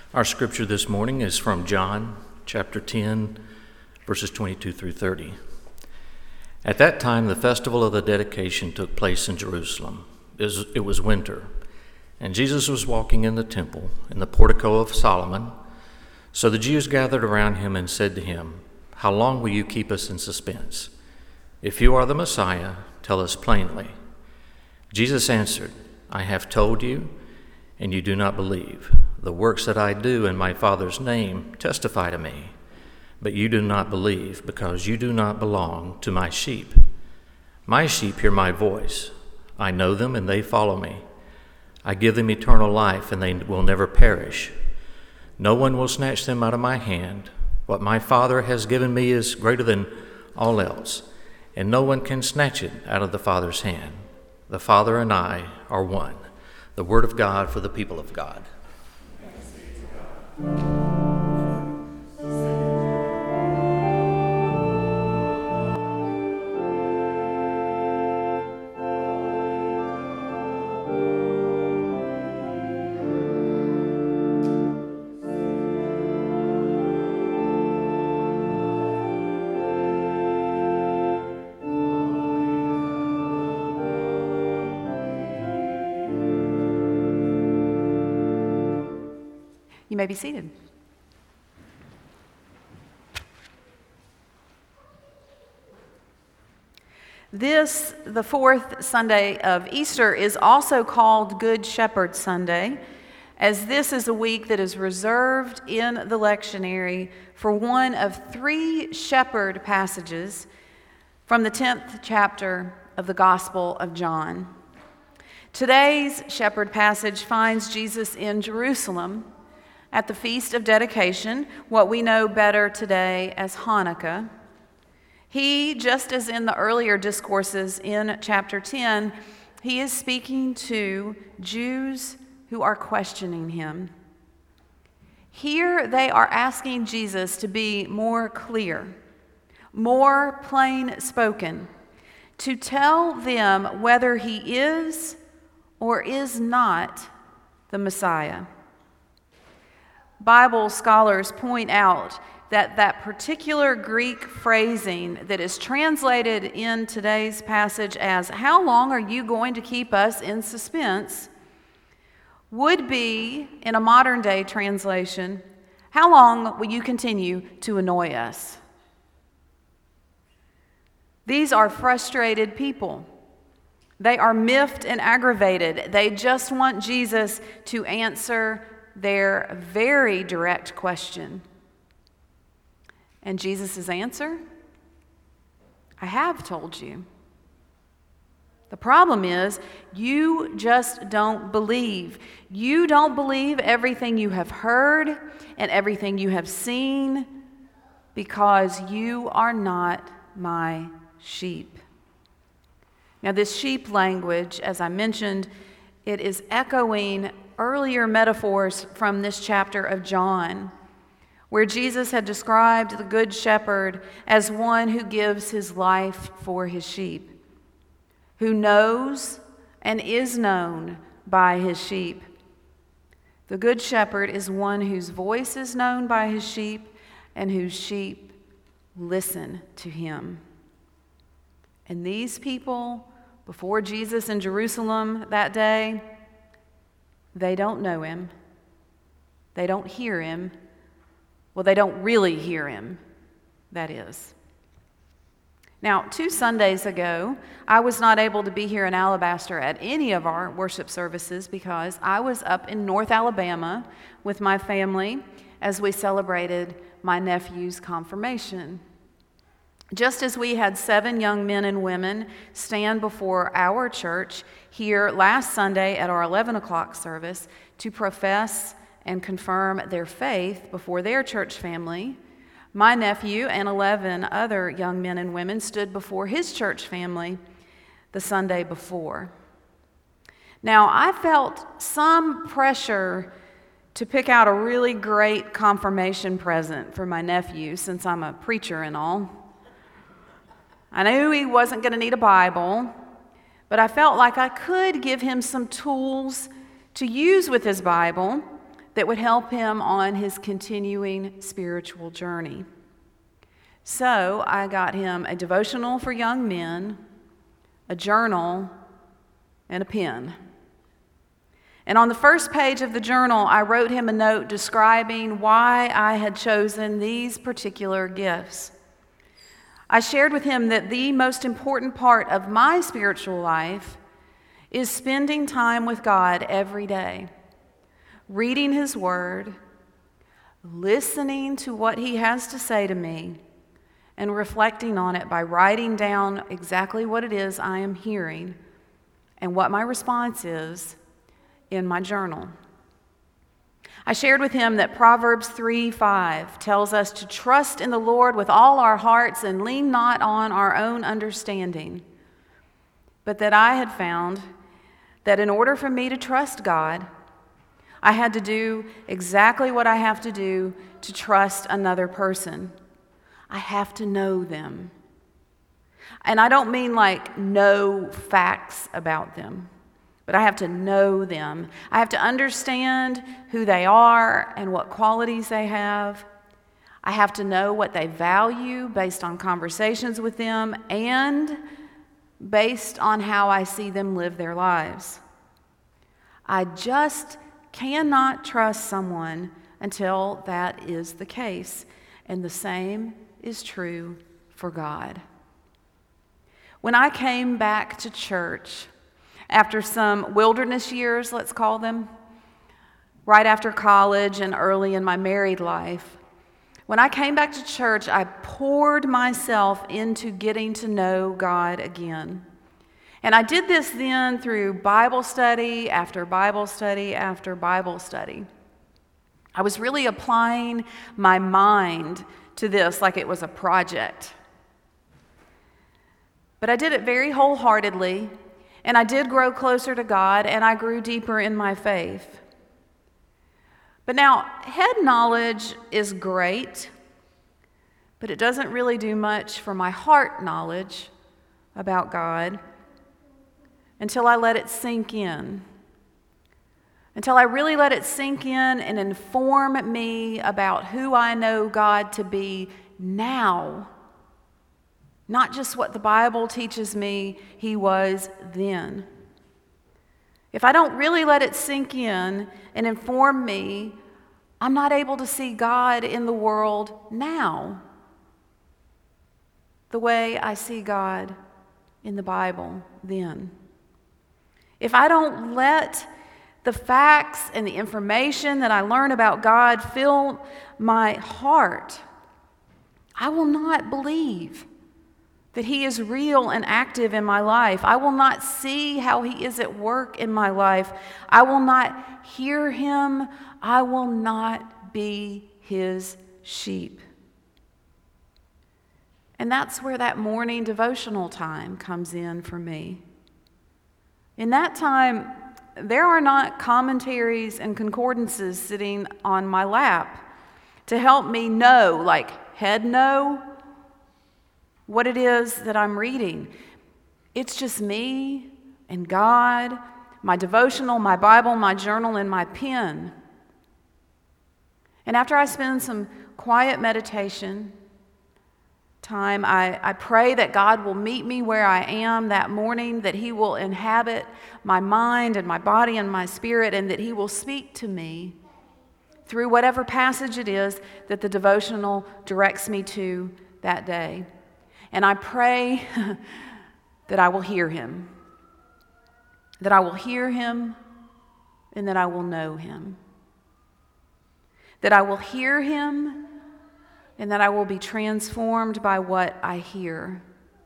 Our scripture this morning is from John chapter 10, verses 22 through 30. At that time, the festival of the dedication took place in Jerusalem. It was winter, and Jesus was walking in the temple, in the portico of Solomon. So the Jews gathered around him and said to him, "How long will you keep us in suspense? If you are the Messiah, tell us plainly." Jesus answered, "I have told you, and you do not believe. The works that I do in my Father's name testify to me, but you do not believe because you do not belong to my sheep. My sheep hear my voice. I know them and they follow me. I give them eternal life and they will never perish. No one will snatch them out of my hand. What my Father has given me is greater than all else, and no one can snatch it out of the Father's hand. The Father and I are one." The word of God for the people of God. You may be seated. This, the fourth Sunday of Easter, is also called Good Shepherd Sunday, as this is a week that is reserved in the lectionary for one of three shepherd passages from the 10th chapter of the Gospel of John. Today's shepherd passage finds Jesus in Jerusalem at the Feast of Dedication, what we know better today as Hanukkah. He, just as in the earlier discourses in chapter 10, he is speaking to Jews who are questioning him. Here they are asking Jesus to be more clear, more plain spoken, to tell them whether he is or is not the Messiah. Bible scholars point out that particular Greek phrasing that is translated in today's passage as, "How long are you going to keep us in suspense?" would be, in a modern day translation, "How long will you continue to annoy us?" These are frustrated people. They are miffed and aggravated. They just want Jesus to answer their very direct question. And Jesus' answer? "I have told you." The problem is, you just don't believe. You don't believe everything you have heard and everything you have seen because you are not my sheep. Now, this sheep language, as I mentioned, it is echoing earlier metaphors from this chapter of John, where Jesus had described the Good Shepherd as one who gives his life for his sheep, who knows and is known by his sheep. The Good Shepherd is one whose voice is known by his sheep and whose sheep listen to him. And these people, before Jesus in Jerusalem that day, they don't know him. They don't hear him. Well, they don't really hear him, that is. Now, 2 Sundays ago, I was not able to be here in Alabaster at any of our worship services because I was up in North Alabama with my family as we celebrated my nephew's confirmation. Just as we had 7 young men and women stand before our church here last Sunday at our 11 o'clock service to profess and confirm their faith before their church family, my nephew and 11 other young men and women stood before his church family the Sunday before. Now, I felt some pressure to pick out a really great confirmation present for my nephew since I'm a preacher and all. I knew he wasn't going to need a Bible, but I felt like I could give him some tools to use with his Bible that would help him on his continuing spiritual journey. So I got him a devotional for young men, a journal, and a pen. And on the first page of the journal, I wrote him a note describing why I had chosen these particular gifts. I shared with him that the most important part of my spiritual life is spending time with God every day, reading His Word, listening to what He has to say to me, and reflecting on it by writing down exactly what it is I am hearing and what my response is in my journal. I shared with him that Proverbs 3:5 tells us to trust in the Lord with all our hearts and lean not on our own understanding, but that I had found that in order for me to trust God, I had to do exactly what I have to do to trust another person. I have to know them. And I don't mean like know facts about them, but I have to know them. I have to understand who they are and what qualities they have. I have to know what they value based on conversations with them and based on how I see them live their lives. I just cannot trust someone until that is the case. And the same is true for God. When I came back to church, after some wilderness years, let's call them, right after college and early in my married life, when I came back to church, I poured myself into getting to know God again. And I did this then through Bible study after Bible study after Bible study. I was really applying my mind to this like it was a project. But I did it very wholeheartedly, and I did grow closer to God, and I grew deeper in my faith. But now, head knowledge is great, but it doesn't really do much for my heart knowledge about God until I let it sink in. Until I really let it sink in and inform me about who I know God to be now, not just what the Bible teaches me He was then. If I don't really let it sink in and inform me, I'm not able to see God in the world now the way I see God in the Bible then. If I don't let the facts and the information that I learn about God fill my heart, I will not believe that He is real and active in my life. I will not see how He is at work in my life. I will not hear Him. I will not be His sheep. And that's where that morning devotional time comes in for me. In that time, there are not commentaries and concordances sitting on my lap to help me know, like head know, what it is that I'm reading. It's just me and God, my devotional, my Bible, my journal, and my pen. And after I spend some quiet meditation time, I pray that God will meet me where I am that morning, that He will inhabit my mind and my body and my spirit, and that He will speak to me through whatever passage it is that the devotional directs me to that day. And I pray that I will hear Him, that I will hear Him, and that I will know Him, that I will hear Him, and that I will be transformed by what I hear,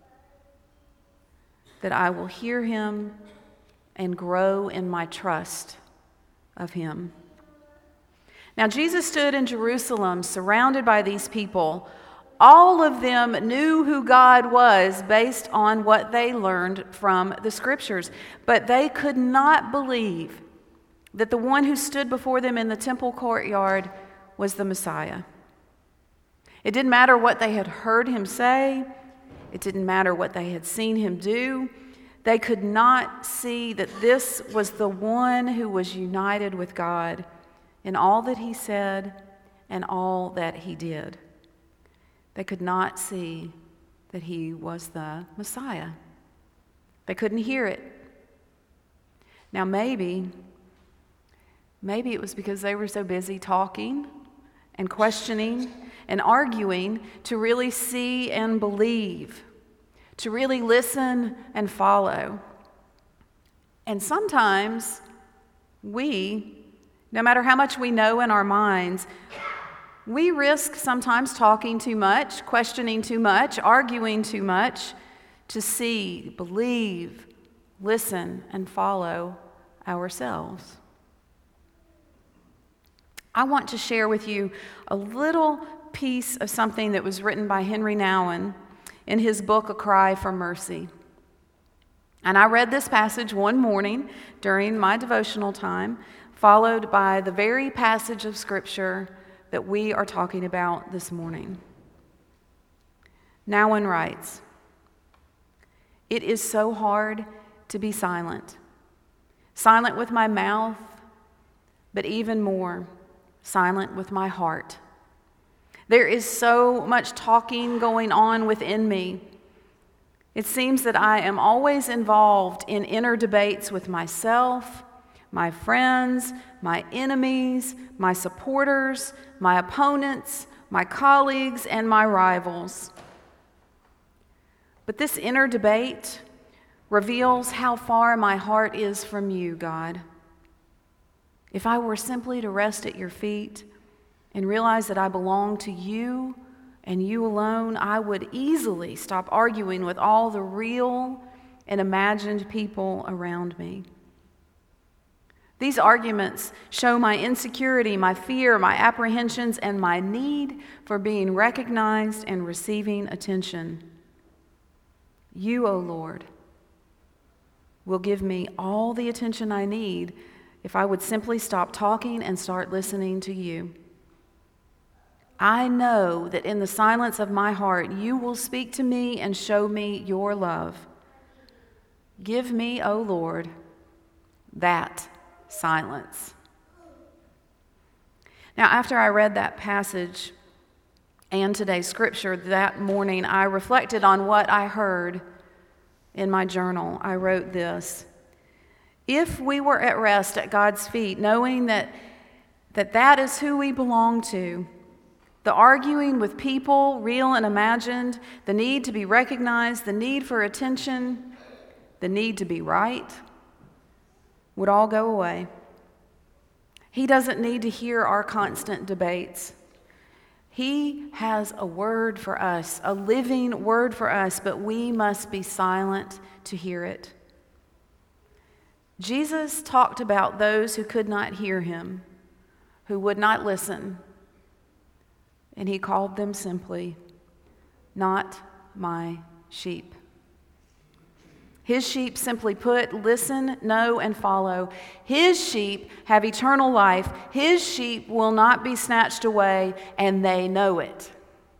that I will hear Him and grow in my trust of Him. Now, Jesus stood in Jerusalem surrounded by these people. All of them knew who God was based on what they learned from the Scriptures, but they could not believe that the one who stood before them in the temple courtyard was the Messiah. It didn't matter what they had heard Him say. It didn't matter what they had seen Him do. They could not see that this was the one who was united with God in all that he said and all that he did. They could not see that he was the Messiah. They couldn't hear it. Now maybe it was because they were so busy talking and questioning and arguing to really see and believe, to really listen and follow. And sometimes we, no matter how much we know in our minds, we risk sometimes talking too much, questioning too much, arguing too much to see, believe, listen, and follow ourselves. I want to share with you a little piece of something that was written by Henry Nouwen in his book, A Cry for Mercy. And I read this passage one morning during my devotional time, followed by the very passage of Scripture that we are talking about this morning. Nouwen writes, "It is so hard to be silent. Silent with my mouth, but even more, silent with my heart. There is so much talking going on within me. It seems that I am always involved in inner debates with myself, my friends, my enemies, my supporters, my opponents, my colleagues, and my rivals. But this inner debate reveals how far my heart is from you, God. If I were simply to rest at your feet and realize that I belong to you and you alone, I would easily stop arguing with all the real and imagined people around me. These arguments show my insecurity, my fear, my apprehensions, and my need for being recognized and receiving attention. You, O Lord, will give me all the attention I need if I would simply stop talking and start listening to you. I know that in the silence of my heart, you will speak to me and show me your love. Give me, O Lord, that silence." Now, after I read that passage and today's scripture that morning, I reflected on what I heard in my journal. I wrote this: if we were at rest at God's feet, knowing that is who we belong to, the arguing with people, real and imagined, the need to be recognized, the need for attention, the need to be right, would all go away. He doesn't need to hear our constant debates. He has a word for us, a living word for us, but we must be silent to hear it. Jesus talked about those who could not hear him, who would not listen, and he called them simply, "Not my sheep." His sheep, simply put, listen, know, and follow. His sheep have eternal life. His sheep will not be snatched away, and they know it.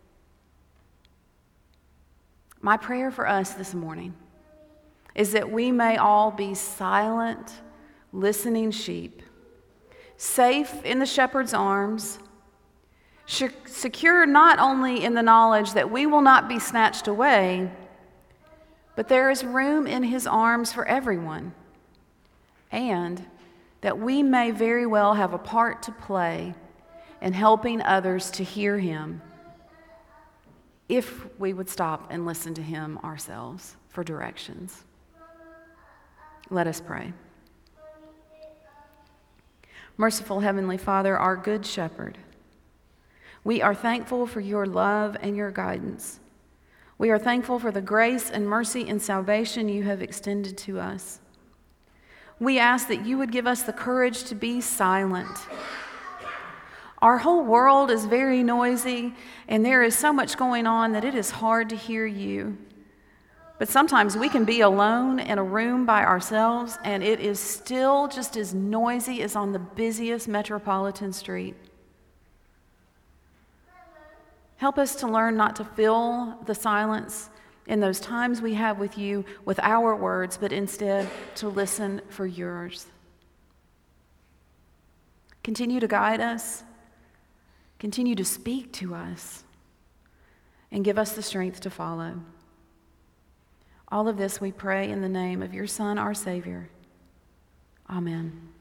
My prayer for us this morning is that we may all be silent, listening sheep, safe in the shepherd's arms, secure not only in the knowledge that we will not be snatched away, but there is room in his arms for everyone, and that we may very well have a part to play in helping others to hear him if we would stop and listen to him ourselves for directions. Let us pray. Merciful Heavenly Father, our good shepherd, we are thankful for your love and your guidance. We are thankful for the grace and mercy and salvation you have extended to us. We ask that you would give us the courage to be silent. Our whole world is very noisy, and there is so much going on that it is hard to hear you. But sometimes we can be alone in a room by ourselves, and it is still just as noisy as on the busiest metropolitan street. Help us to learn not to fill the silence in those times we have with you with our words, but instead to listen for yours. Continue to guide us. Continue to speak to us. And give us the strength to follow. All of this we pray in the name of your Son, our Savior. Amen.